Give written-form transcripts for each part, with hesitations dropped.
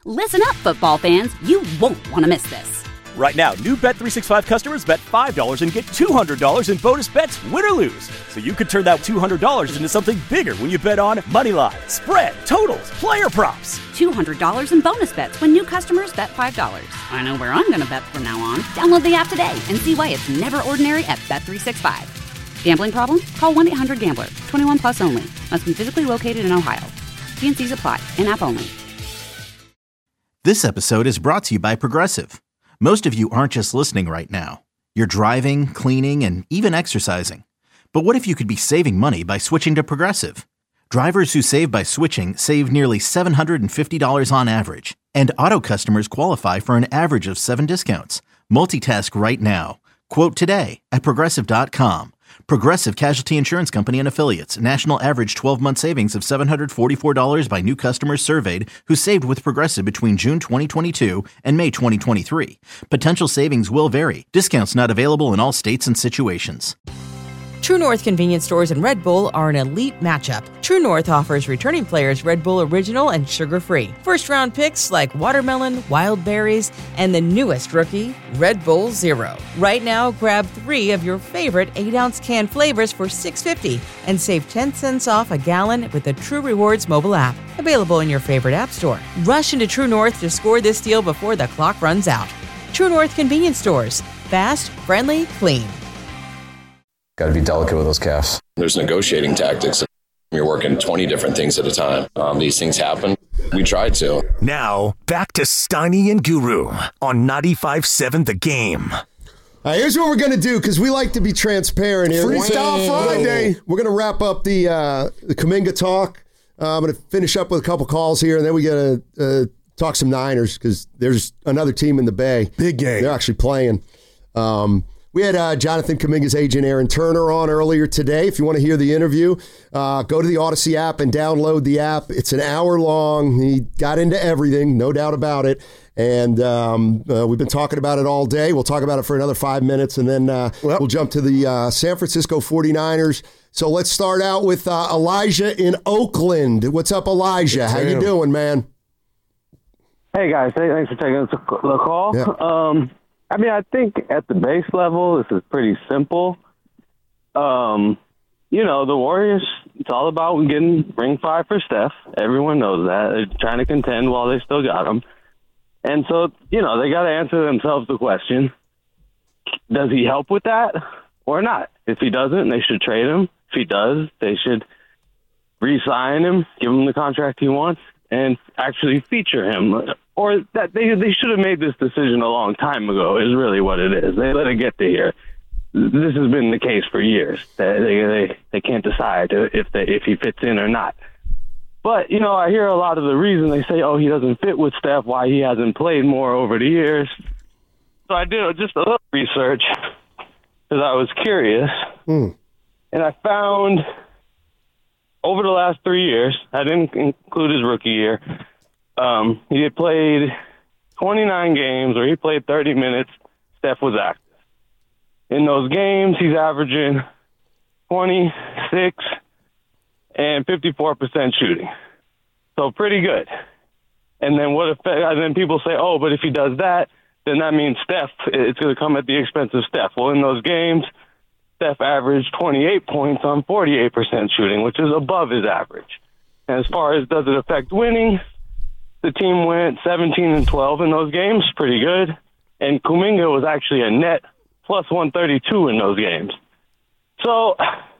Listen up, football fans. You won't want to miss this. Right now, new Bet365 customers bet $5 and get $200 in bonus bets, win or lose. So you could turn that $200 into something bigger when you bet on money line, spread, totals, player props. $200 in bonus bets when new customers bet $5. I know where I'm going to bet from now on. Download the app today and see why it's never ordinary at Bet365. Gambling problem? Call 1-800-GAMBLER. 21 plus only. Must be physically located in Ohio. T&Cs apply. In-app only. This episode is brought to you by Progressive. Most of you aren't just listening right now. You're driving, cleaning, and even exercising. But what if you could be saving money by switching to Progressive? Drivers who save by switching save nearly $750 on average. And auto customers qualify for an average of 7 discounts. Multitask right now. Quote today at Progressive.com. Progressive Casualty Insurance Company and Affiliates. National average 12-month savings of $744 by new customers surveyed who saved with Progressive between June 2022 and May 2023. Potential savings will vary. Discounts not available in all states and situations. True North convenience stores and Red Bull are an elite matchup. True North offers returning players Red Bull Original and sugar-free. First-round picks like watermelon, wild berries, and the newest rookie, Red Bull Zero. Right now, grab 3 of your favorite 8-ounce can flavors for $6.50 and save 10 cents off a gallon with the True Rewards mobile app. Available in your favorite app store. Rush into True North to score this deal before the clock runs out. True North convenience stores. Fast, friendly, clean. Got to be delicate with those calves. There's negotiating tactics. You're working 20 different things at a time. These things happen. We try to. Now, back to Steiny and Guru on 95.7 The Game. Here's what we're going to do, because we like to be transparent here. Freestyle Friday. We're going to wrap up the Kuminga talk. I'm going to finish up with a couple calls here, and then we got to talk some Niners, because there's another team in the Bay. Big game. They're actually playing. We had Jonathan Kuminga's agent, Aaron Turner, on earlier today. If you want to hear the interview, go to the Odyssey app and download the app. It's an hour long. He got into everything, no doubt about it. And we've been talking about it all day. We'll talk about it for another 5 minutes, and then we'll jump to the San Francisco 49ers. So let's start out with Elijah in Oakland. What's up, Elijah? How you doing, man? Hey, guys. Thanks for taking the call. Yeah. I think at the base level, this is pretty simple. The Warriors, it's all about getting ring 5 for Steph. Everyone knows that. They're trying to contend while they still got him. And so, they got to answer themselves the question, does he help with that or not? If he doesn't, they should trade him. If he does, they should re-sign him, give him the contract he wants, and actually feature him. Or that they should have made this decision a long time ago is really what it is. They let it get to here. This has been the case for years. They can't decide if he fits in or not. But, I hear a lot of the reason they say, he doesn't fit with Steph, why he hasn't played more over the years. So I did just a little research because I was curious. And I found over the last 3 years, I didn't include his rookie year, he had played 29 games where he played 30 minutes. Steph was active. In those games, he's averaging 26 and 54% shooting. So pretty good. And then people say, but if he does that, then that means Steph, it's going to come at the expense of Steph. Well, in those games, Steph averaged 28 points on 48% shooting, which is above his average. And as far as does it affect winning, the team went 17-12 in those games, pretty good. And Kuminga was actually a net plus 132 in those games. So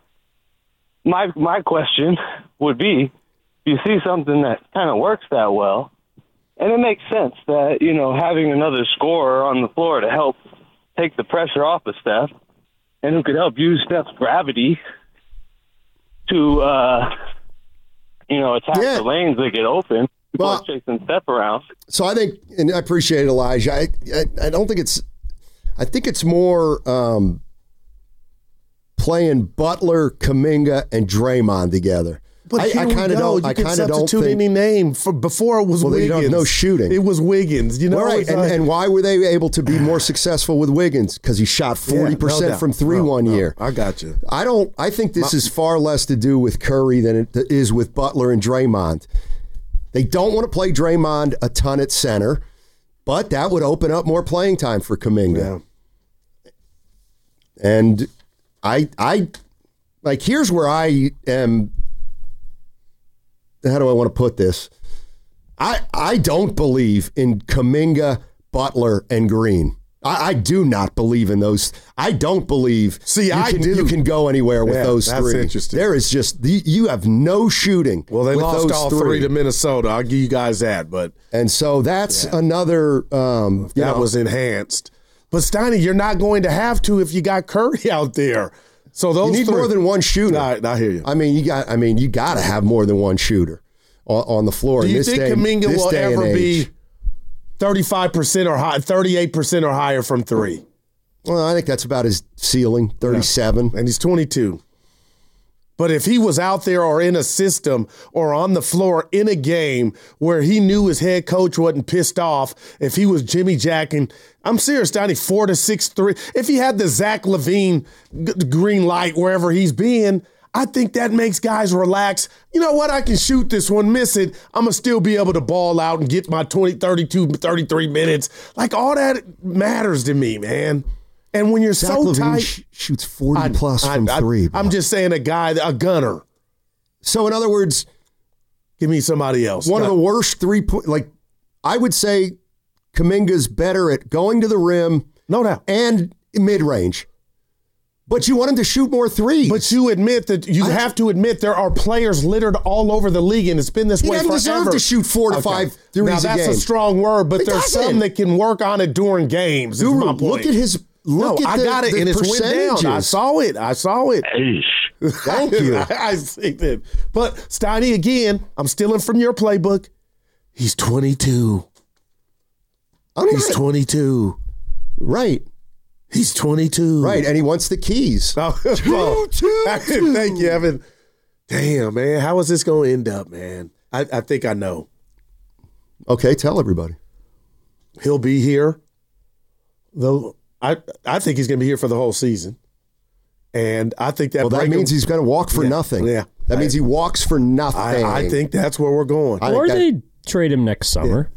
my question would be, if you see something that kind of works that well, and it makes sense that, having another scorer on the floor to help take the pressure off of Steph, and who could help use Steph's gravity to, attack the lanes that get open. People are chasing Steph around. So I think, and I appreciate it, Elijah. I don't think I think it's more playing Butler, Kuminga, and Draymond together. But I kind of don't. You can substitute any name. Before it was Wiggins. No shooting. It was Wiggins. Right. And why were they able to be more successful with Wiggins? Because he shot 40% from three one year. I got you. I think this is far less to do with Curry than it is with Butler and Draymond. They don't want to play Draymond a ton at center, but that would open up more playing time for Kuminga. Yeah. And I like, here's where I am. How do I want to put this? I don't believe in Kuminga, Butler, and Green. I do not believe in those. I don't believe you can go anywhere with those three. That's interesting. There is just, you have no shooting. Well, they with lost those all three to Minnesota. I'll give you guys that. And so that's another. That was enhanced. But Steiny, you're not going to have to if you got Curry out there. So those you need more than one shooter. I hear you. I mean, you got to have more than one shooter on the floor. Do you think Kuminga will ever be 35% or high, 38% or higher from three? Well, I think that's about his ceiling, 37. And he's 22. But if he was out there or in a system or on the floor in a game where he knew his head coach wasn't pissed off, if he was Jimmy Jacking, I'm serious, Donnie, 4 to 6 3. If he had the Zach LaVine green light wherever he's been, I think that makes guys relax. You know what? I can shoot this one, miss it. I'm going to still be able to ball out and get my 20, 32, 33 minutes. Like, all that matters to me, man. And when you're Zach so LaVine tight. shoots 40 plus from three. I'm just saying a gunner. So, in other words, give me somebody else. One of the worst 3-point, like, I would say Kuminga's better at going to the rim. No doubt. And mid-range. But you want him to shoot more threes. But you admit that have to admit there are players littered all over the league, and it's been this way forever. He doesn't deserve to shoot 4 to 5 threes a game. Now, that's a strong word, but there's some that can work on it during games. Guru, is my point. Look at his I got it, and it's went down. I saw it. Thank you. I see that. But, Steiny, again, I'm stealing from your playbook. He's 22. He's 22. Right. He's 22. Right, and he wants the keys. Thank you, Evan. Damn, man. How is this going to end up, man? I think I know. Okay, tell everybody. He'll be here. Though I think he's going to be here for the whole season. And I think that means he's going to walk for nothing. Yeah. That means he walks for nothing. I think that's where we're going. Or they trade him next summer.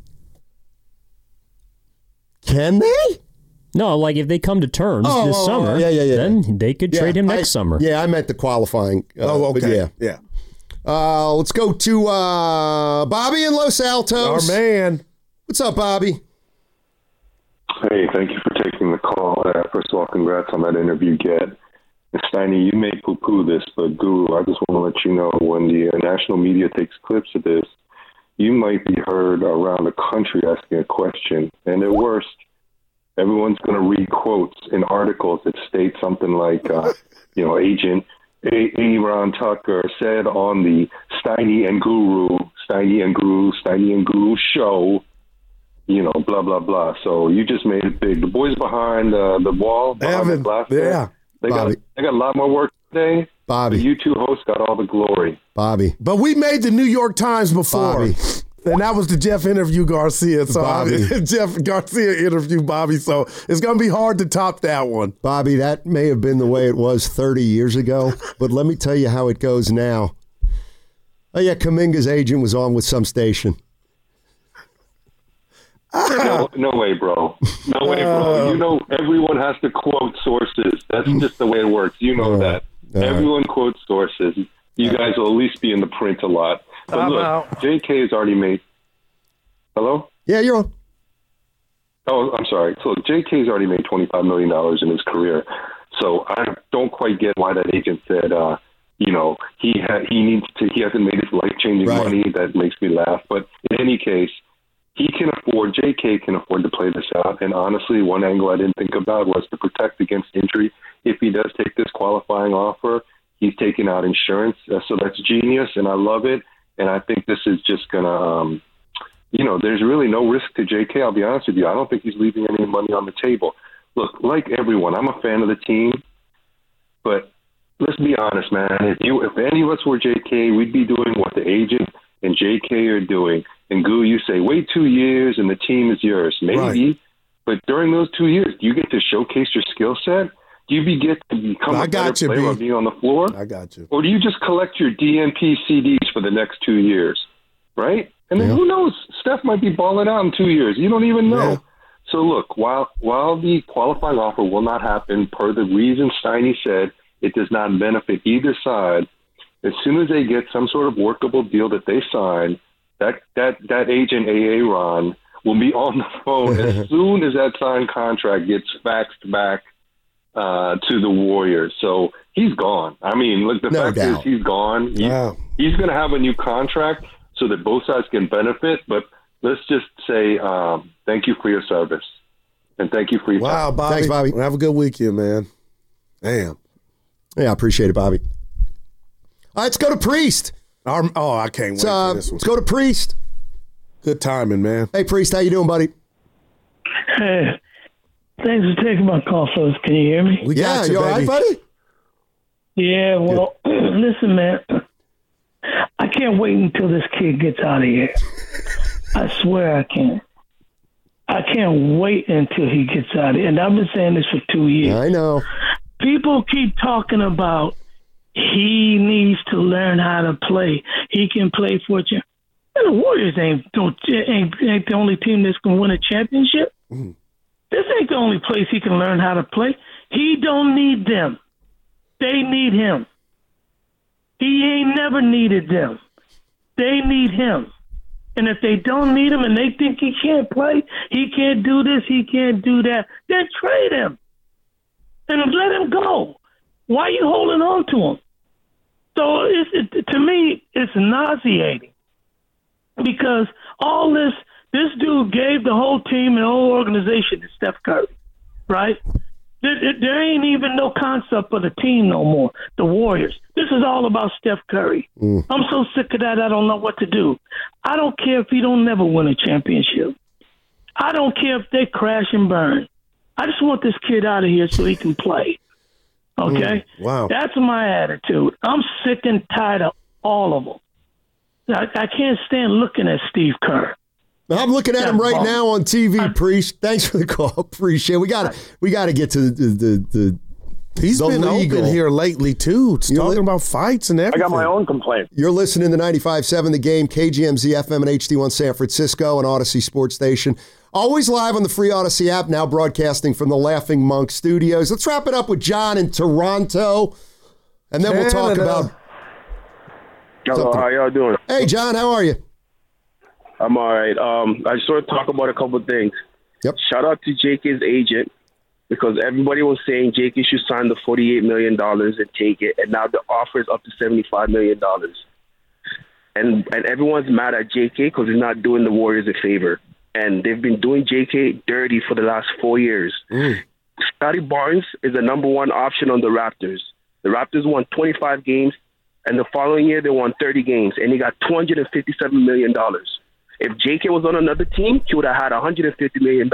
Yeah. Can they? No, like if they come to terms this summer, then they could trade him next summer. Yeah, I meant the qualifying. Okay. Yeah. Let's go to Bobby in Los Altos. Our man. What's up, Bobby? Hey, thank you for taking the call. First of all, congrats on that interview, Get. Steiny, you may poo-poo this, but Guru, I just want to let you know when the national media takes clips of this, you might be heard around the country asking a question. And at worst, everyone's going to read quotes in articles that state something like, Agent Aaron Tucker said on the Steiny and Guru show, blah, blah, blah. So you just made it big. The boys behind the wall, Evan, the glass there, they got a lot more work today. Bobby. The U2 host got all the glory. Bobby. But we made the New York Times before. Bobby. And that was the Jeff interview Garcia. So Jeff Garcia interviewed Bobby. So it's going to be hard to top that one. Bobby, that may have been the way it was 30 years ago, but let me tell you how it goes now. Oh, yeah, Kuminga's agent was on with some station. No way, bro. No way, bro. Everyone has to quote sources. That's just the way it works. You know that. Everyone quotes sources. You guys will at least be in the print a lot. But look, JK has already made... Hello? Yeah, you're on. Oh, I'm sorry. So JK has already made $25 million in his career. So I don't quite get why that agent said, he hasn't made his life-changing money. That makes me laugh. But in any case, JK can afford to play this out. And honestly, one angle I didn't think about was to protect against injury. If he does take this qualifying offer, he's taking out insurance. So that's genius, and I love it. And I think this is just going to, there's really no risk to JK. I'll be honest with you. I don't think he's leaving any money on the table. Look, like everyone, I'm a fan of the team. But let's be honest, man. If any of us were JK, we'd be doing what the agent and JK are doing. And Goo, you say, wait 2 years and the team is yours. Maybe. Right. But during those 2 years, do you get to showcase your skill set? Do you get to become a better player by being on the floor? I got you. Or do you just collect your DNP CDs for the next 2 years? right? And then who knows? Steph might be balling out in 2 years. You don't even know. Yeah. So look, while the qualifying offer will not happen per the reason Steiny said, it does not benefit either side. As soon as they get some sort of workable deal that they sign, that agent Aaron will be on the phone as soon as that signed contract gets faxed back to the Warriors. So he's gone. I mean, look, the fact is he's gone. He's going to have a new contract so that both sides can benefit. But let's just say thank you for your service and thank you for your time. Bobby. Thanks, Bobby. Have a good weekend, man. Damn. Yeah, I appreciate it, Bobby. All right, let's go to Priest. I can't wait for this one. Let's go to Priest. Good timing, man. Hey, Priest, how you doing, buddy? Hey, thanks for taking my call, folks. Can you hear me? We got you, all right, buddy? Yeah, well, listen, man. I can't wait until this kid gets out of here. I swear I can't. I can't wait until he gets out of here. And I've been saying this for 2 years. I know. People keep talking about he needs to learn how to play. He can play for you. And the Warriors ain't the only team that's going to win a championship. Mm. This ain't the only place he can learn how to play. He don't need them. They need him. He ain't never needed them. They need him. And if they don't need him and they think he can't play, he can't do this, he can't do that, then trade him. And let him go. Why are you holding on to him? So to me, it's nauseating. Because all this dude gave the whole team and the whole organization to Steph Curry, right? There ain't even no concept of the team no more, the Warriors. This is all about Steph Curry. I'm so sick of that, I don't know what to do. I don't care if he don't never win a championship. I don't care if they crash and burn. I just want this kid out of here so he can play. Okay? Wow. That's my attitude. I'm sick and tired of all of them. I can't stand looking at Steve Kerr. I'm looking at him right now on TV, Priest. Thanks for the call. Appreciate it. We got to get to the He's the been legal. open here lately, too. It's talking about fights and everything. I got my own complaint. You're listening to 95.7 The Game, KGMZ FM and HD1 San Francisco and Odyssey Sports Station. Always live on the free Odyssey app, now broadcasting from the Laughing Monk Studios. Let's wrap it up with John in Toronto, and then we'll talk about... Hello, how y'all doing? Hey, John, how are you? I'm all right. I just want to talk about a couple of things. Yep. Shout out to JK's agent, because everybody was saying JK should sign the $48 million and take it, and now the offer is up to $75 million. And everyone's mad at JK because he's not doing the Warriors a favor. And they've been doing JK dirty for the last 4 years. Scotty Barnes is the number one option on the Raptors. The Raptors won 25 games, and the following year they won 30 games, and he got $257 million. If JK was on another team, he would have had $150 million.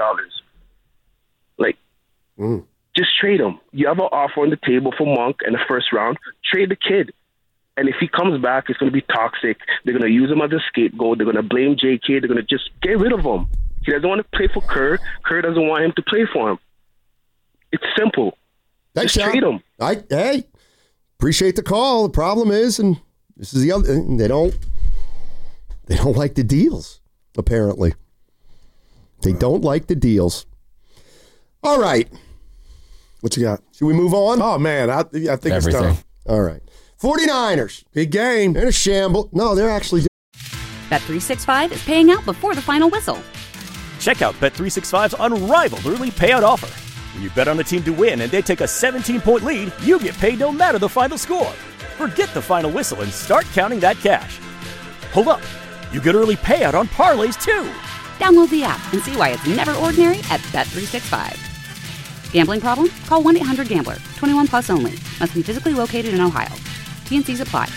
Just trade him. You have an offer on the table for Monk in the first round. Trade the kid. And if he comes back, it's going to be toxic. They're going to use him as a scapegoat. They're going to blame JK. They're going to just get rid of him. He doesn't want to play for Kerr. Kerr doesn't want him to play for him. It's simple. Thanks, just trade him. Hey, appreciate the call. The problem is, and this is the other, they don't like the deals, apparently. They don't like the deals. All right. What you got? Should we move on? Oh, man, I think it's time. All right. 49ers. Big game. In a shamble. No, they're actually... Bet365 is paying out before the final whistle. Check out Bet365's unrivaled early payout offer. When you bet on a team to win and they take a 17-point lead, you get paid no matter the final score. Forget the final whistle and start counting that cash. Hold up. You get early payout on parlays, too. Download the app and see why it's never ordinary at Bet365. Gambling problem? Call 1-800-GAMBLER. 21 plus only. Must be physically located in Ohio. T&Cs apply.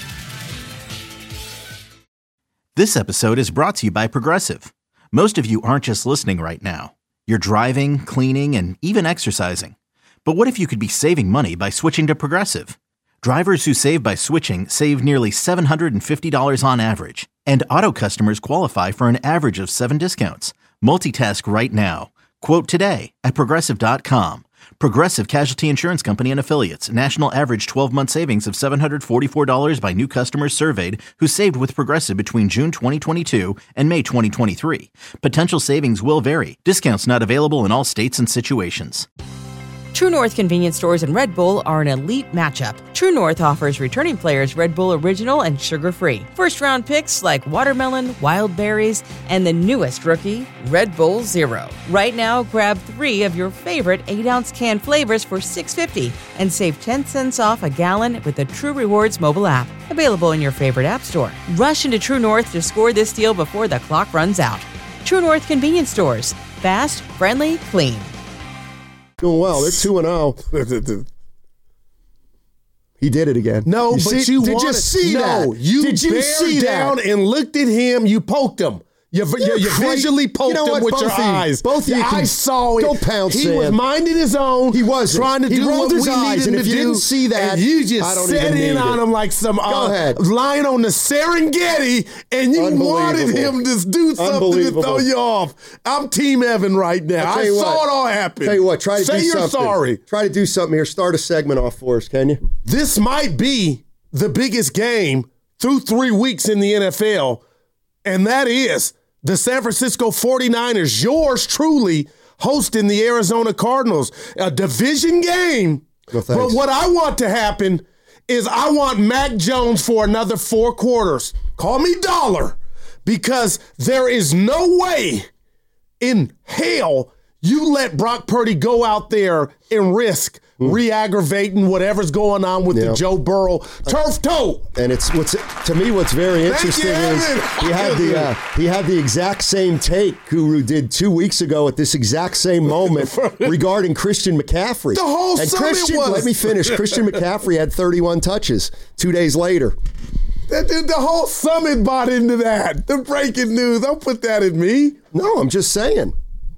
This episode is brought to you by Progressive. Most of you aren't just listening right now. You're driving, cleaning, and even exercising. But what if you could be saving money by switching to Progressive? Drivers who save by switching save nearly $750 on average. And auto customers qualify for an average of 7 discounts. Multitask right now. Quote today at Progressive.com. Progressive Casualty Insurance Company and Affiliates. National average 12-month savings of $744 by new customers surveyed who saved with Progressive between June 2022 and May 2023. Potential savings will vary. Discounts not available in all states and situations. True North convenience stores and Red Bull are an elite matchup. True North offers returning players Red Bull Original and sugar-free. First-round picks like watermelon, wild berries, and the newest rookie, Red Bull Zero. Right now, grab 3 of your favorite 8-ounce can flavors for $6.50 and save 10 cents off a gallon with the True Rewards mobile app. Available in your favorite app store. Rush into True North to score this deal before the clock runs out. True North convenience stores. Fast, friendly, clean. Doing well. They're 2-0. He did it again. No, did you see that? You did you see down that? And looked at him. You poked him. You visually poked him with your eyes. Both of you. I saw it. Don't pounce. He was minding his own. He was trying to do what we needed him to do. If you didn't see that, and you just set in on him like some lion on the Serengeti, and you wanted him to do something to throw you off. I'm Team Evan right now. I saw it all happen. Tell you what, try to say do you're something. Sorry. Try to do something here. Start a segment off for us, can you? This might be the biggest game through 3 weeks in the NFL, and that is the San Francisco 49ers, yours truly, hosting the Arizona Cardinals. A division game. No, but what I want to happen is I want Mac Jones for another 4 quarters. Call me dollar, because there is no way in hell you let Brock Purdy go out there and risk re-aggravating whatever's going on with the Joe Burrow turf toe. And it's what's very interesting is he had the exact same take Guru did 2 weeks ago at this exact same moment regarding Christian McCaffrey. The whole summit let me finish. Christian McCaffrey had 31 touches 2 days later. The whole summit bought into that. The breaking news. Don't put that in me. No, I'm just saying.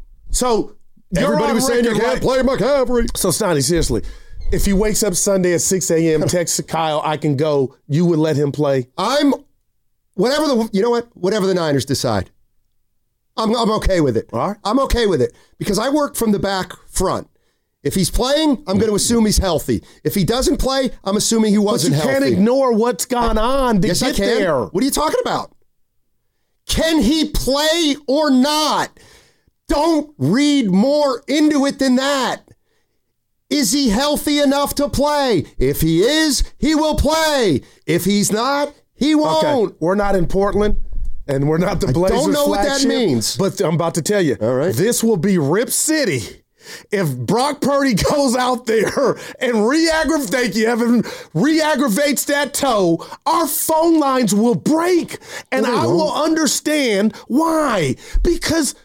So everybody was saying you can't play McCaffrey. So, Stoney, seriously, if he wakes up Sunday at 6 a.m., text Kyle, I can go, you would let him play? Whatever the Niners decide. I'm okay with it. All right. I'm okay with it because I work from the back front. If he's playing, I'm going to assume he's healthy. If he doesn't play, I'm assuming he wasn't healthy. But you can't ignore what's gone on to get there. What are you talking about? Can he play or not? Don't read more into it than that. Is he healthy enough to play? If he is, he will play. If he's not, he won't. Okay. We're not in Portland, and we're not the Blazers. I don't know flagship, what that means. But I'm about to tell you. All right. This will be Rip City. If Brock Purdy goes out there and re-aggravates that toe, our phone lines will break. And I will understand why. Because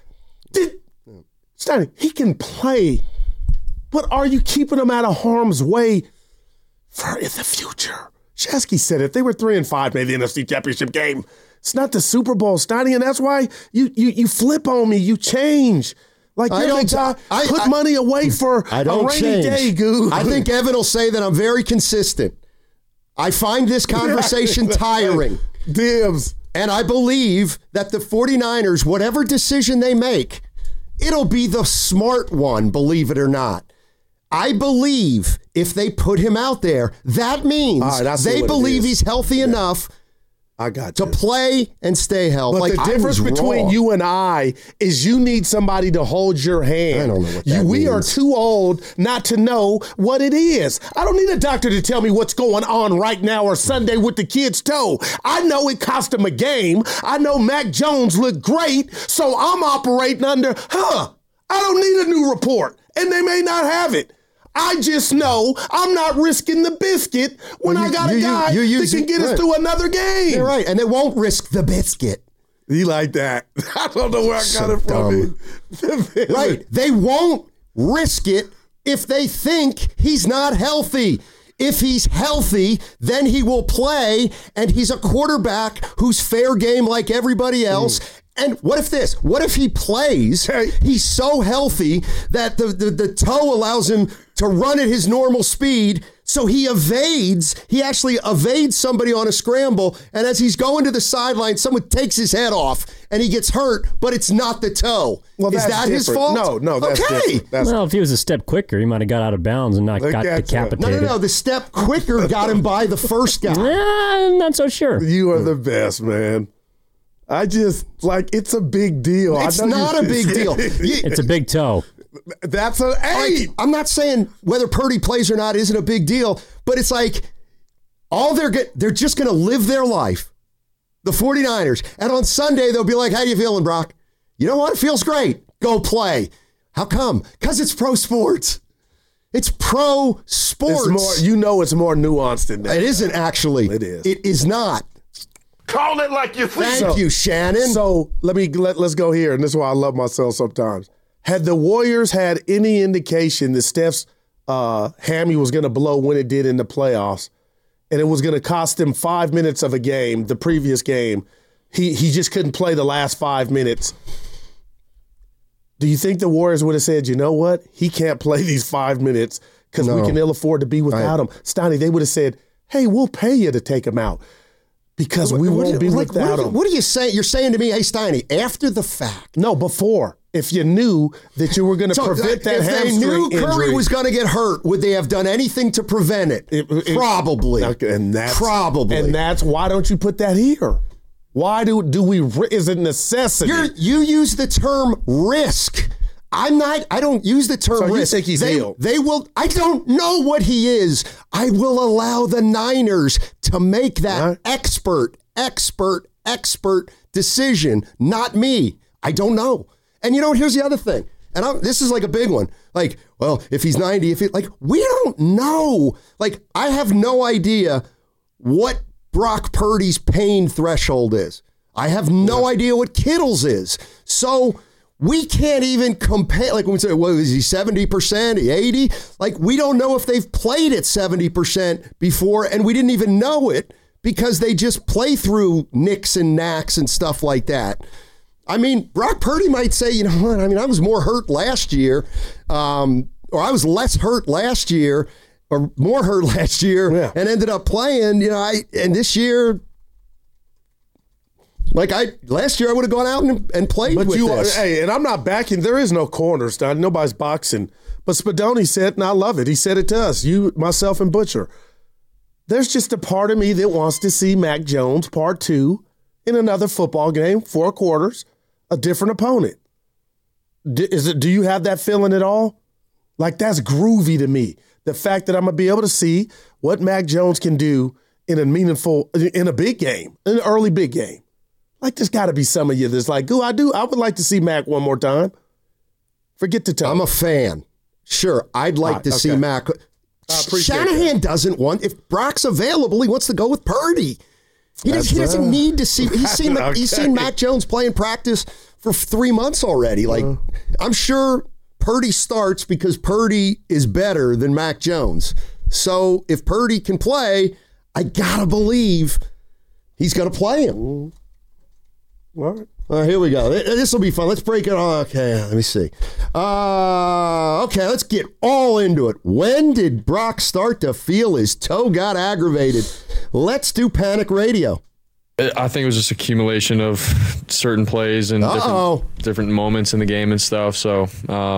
Steiny, he can play, but are you keeping him out of harm's way for in the future? Shasky said if they were 3-5, maybe the NFC Championship game. It's not the Super Bowl, Steiny, and that's why you flip on me, you change. Like put money away for a rainy day, Goo. I think Evan will say that I'm very consistent. I find this conversation tiring. Dibs. And I believe that the 49ers, whatever decision they make, it'll be the smart one, believe it or not. I believe if they put him out there, that means they believe he's healthy enough to play and stay healthy. But the difference between you and I is you need somebody to hold your hand. I don't know what that means. We are too old not to know what it is. I don't need a doctor to tell me what's going on right now or Sunday with the kid's toe. I know it cost him a game. I know Mac Jones looked great, so I'm operating under, I don't need a new report, and they may not have it. I just know I'm not risking the biscuit when I got a guy that can get us through another game. You're right, and they won't risk the biscuit. You like that? I don't know where I got it from. Right, they won't risk it if they think he's not healthy. If he's healthy, then he will play, and he's a quarterback who's fair game like everybody else. And what if he plays, he's so healthy that the toe allows him to run at his normal speed, So he actually evades somebody on a scramble, and as he's going to the sideline, someone takes his head off, and he gets hurt, but it's not the toe. Well, is that his fault? No, that's different. Well, if he was a step quicker, he might have got out of bounds and not got decapitated. No, the step quicker got him by the first guy. I'm not so sure. You are the best, man. I just, it's a big deal. It's not a big deal. It's a big toe. That's an 8. I'm not saying whether Purdy plays or not isn't a big deal, but it's like they're just going to live their life, the 49ers. And on Sunday, they'll be like, how you feeling, Brock? You know what? It feels great. Go play. How come? Because it's pro sports. It's pro sports. It's more nuanced than that. It isn't actually. It is. It is not. Call it like you think. Thank you, Shannon. So let's go here, and this is why I love myself sometimes. Had the Warriors had any indication that Steph's hammy was going to blow when it did in the playoffs, and it was going to cost him 5 minutes of a game, the previous game, he just couldn't play the last 5 minutes. Do you think the Warriors would have said, you know what? He can't play these 5 minutes because we can ill afford to be without him. Steiny, they would have said, hey, we'll pay you to take him out. Because we won't be without him. What are you saying? You're saying to me, hey, Steiny, after the fact. No, before. If you knew that you were going to prevent that hamstring injury. If they knew Curry was going to get hurt, would they have done anything to prevent it? Probably. Probably. And that's why don't you put that here? Why do we, is it necessity? You use the term risk. I don't use the term risk. You think he's healed? They will. I don't know what he is. I will allow the Niners to make that expert decision, not me. I don't know. And here's the other thing. And this is like a big one. Like, well, if he's 90, we don't know. Like, I have no idea what Brock Purdy's pain threshold is. I have no idea what Kittle's is. So we can't even compare. Like when we say, well, is he 70%, 80? Like, we don't know if they've played at 70% before, and we didn't even know it because they just play through nicks and knacks and stuff like that. I mean, Brock Purdy might say, you know what? I mean, I was more hurt last year, or I was less hurt last year, or more hurt last year, and ended up playing. And this year, last year I would have gone out and played with this. Hey, and I'm not backing. There is no corners. Nobody's boxing. But Spadoni said, and I love it. He said it to us, you, myself, and Butcher. There's just a part of me that wants to see Mac Jones part 2 in another football game, 4 quarters. A different opponent. Do you have that feeling at all? Like, that's groovy to me. The fact that I'm going to be able to see what Mac Jones can do in a big game, in an early big game. Like, there's got to be some of you that's like, I would like to see Mac one more time. Forget the time. I'm a fan. Sure, I'd like to see Mac. Shanahan doesn't want, if Brock's available, he wants to go with Purdy. He doesn't need to see. He's seen Mac Jones play in practice for 3 months already. Like, I'm sure Purdy starts because Purdy is better than Mac Jones. So if Purdy can play, I gotta believe he's gonna play him. All right. Here we go. This will be fun. Let's break it on. Okay, let me see. Okay, let's get all into it. When did Brock start to feel his toe got aggravated? Let's do Panic Radio. I think it was just accumulation of certain plays and different moments in the game and stuff. So,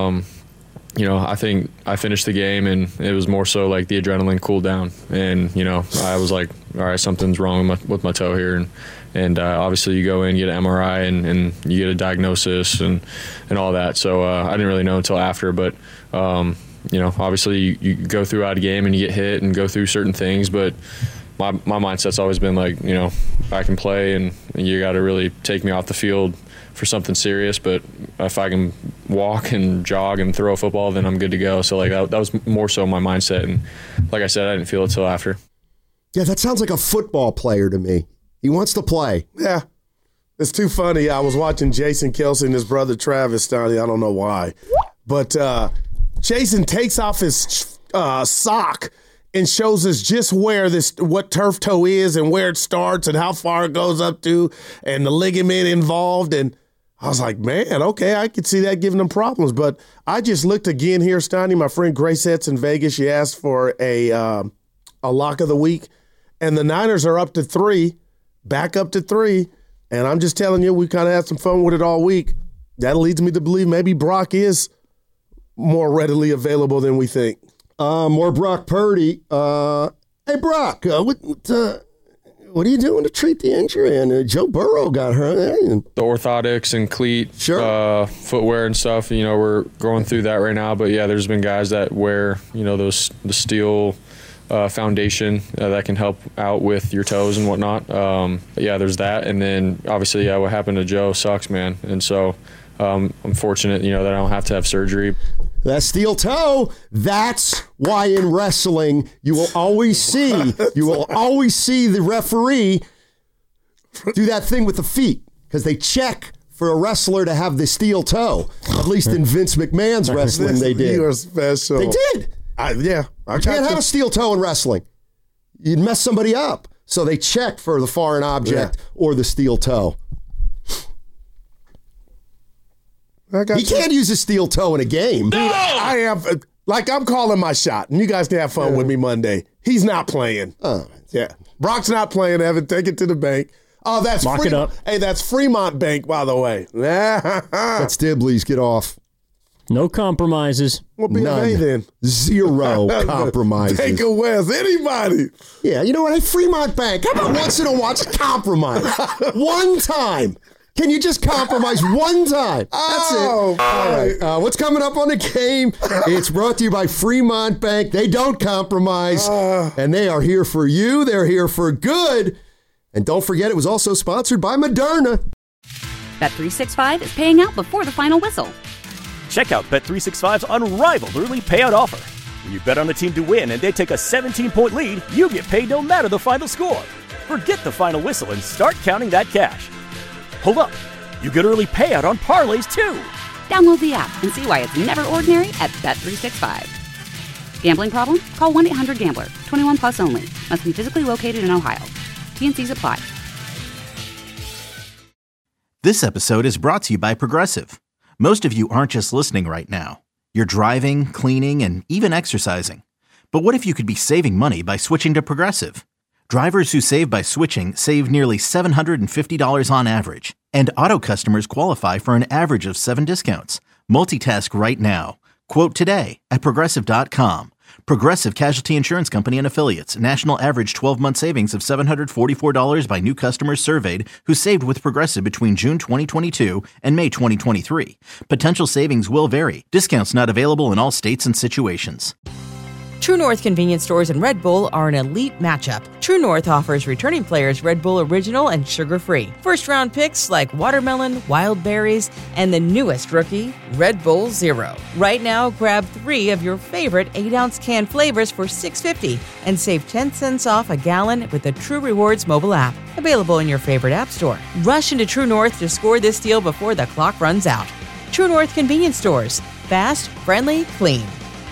I think I finished the game and it was more so like the adrenaline cooled down. And, I was like, all right, something's wrong with my toe here. And obviously you go in, you get an MRI and you get a diagnosis and all that. So I didn't really know until after. But, obviously you go throughout a game and you get hit and go through certain things. But my mindset's always been like, I can play and you got to really take me off the field for something serious. But if I can walk and jog and throw a football, then I'm good to go. So like that was more so my mindset. And like I said, I didn't feel it till after. Yeah, that sounds like a football player to me. He wants to play. Yeah. It's too funny. I was watching Jason Kelce and his brother Travis Stoney. I don't know why. But Jason takes off his sock and shows us just what turf toe is and where it starts and how far it goes up to and the ligament involved. And I was like, man, okay, I could see that giving them problems. But I just looked again here, Stoney. My friend Grace Etz in Vegas, she asked for a a lock of the week. And the Niners are up to 3, back up to 3. And I'm just telling you, we kind of had some fun with it all week. That leads me to believe maybe Brock is more readily available than we think. More Brock Purdy. Hey, Brock, what are you doing to treat the injury? And Joe Burrow got hurt. The orthotics and cleat, footwear and stuff, we're going through that right now. But, yeah, there's been guys that wear, the steel foundation that can help out with your toes and whatnot. But, yeah, there's that. And then, obviously, what happened to Joe sucks, man. And so I'm fortunate, that I don't have to have surgery. That steel toe, that's why in wrestling you will always see the referee do that thing with the feet because they check for a wrestler to have the steel toe. At least in Vince McMahon's wrestling they did. You are special. They did. You can't have a steel toe in wrestling. You'd mess somebody up. So they check for the foreign object or the steel toe. He can't use a steel toe in a game. No! I am, I'm calling my shot, and you guys can have fun with me Monday. He's not playing. Yeah. Brock's not playing, Evan. Take it to the bank. Oh, that's Lock it up. Hey, that's Fremont Bank, by the way. That's Dibley's. Get off. No compromises. What BFA then? 0 compromises. Bank of West. Anybody. Yeah, you know what? Hey, Fremont Bank. How about once in a while, just compromise? One time. Can you just compromise one time? That's it. All right. What's coming up on the game? It's brought to you by Fremont Bank. They don't compromise, and they are here for you. They're here for good. And don't forget, it was also sponsored by Moderna. Bet365 is paying out before the final whistle. Check out Bet365's unrivaled early payout offer. When you bet on a team to win and they take a 17-point lead, you get paid no matter the final score. Forget the final whistle and start counting that cash. Hold up. You get early payout on parlays, too. Download the app and see why it's never ordinary at Bet365. Gambling problem? Call 1-800-GAMBLER. 21 plus only. Must be physically located in Ohio. T&Cs apply. This episode is brought to you by Progressive. Most of you aren't just listening right now. You're driving, cleaning, and even exercising. But what if you could be saving money by switching to Progressive? Drivers who save by switching save nearly $750 on average, and auto customers qualify for an average of 7 discounts. Multitask right now. Quote today at Progressive.com. Progressive Casualty Insurance Company and Affiliates. National average 12-month savings of $744 by new customers surveyed who saved with Progressive between June 2022 and May 2023. Potential savings will vary. Discounts not available in all states and situations. True North convenience stores and Red Bull are an elite matchup. True North offers returning players Red Bull Original and sugar-free. First-round picks like watermelon, wild berries, and the newest rookie, Red Bull Zero. Right now, grab 3 of your favorite 8-ounce can flavors for $6.50 and save 10 cents off a gallon with the True Rewards mobile app. Available in your favorite app store. Rush into True North to score this deal before the clock runs out. True North convenience stores. Fast, friendly, clean.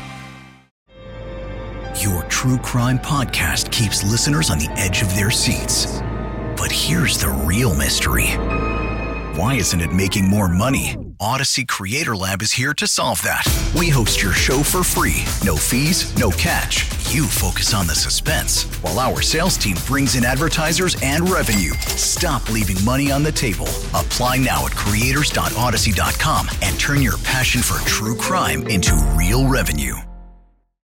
Your true crime podcast keeps listeners on the edge of their seats. But here's the real mystery. Why isn't it making more money? Odyssey Creator Lab is here to solve that. We host your show for free. No fees, no catch. You focus on the suspense, while our sales team brings in advertisers and revenue. Stop leaving money on the table. Apply now at creators.odyssey.com and turn your passion for true crime into real revenue.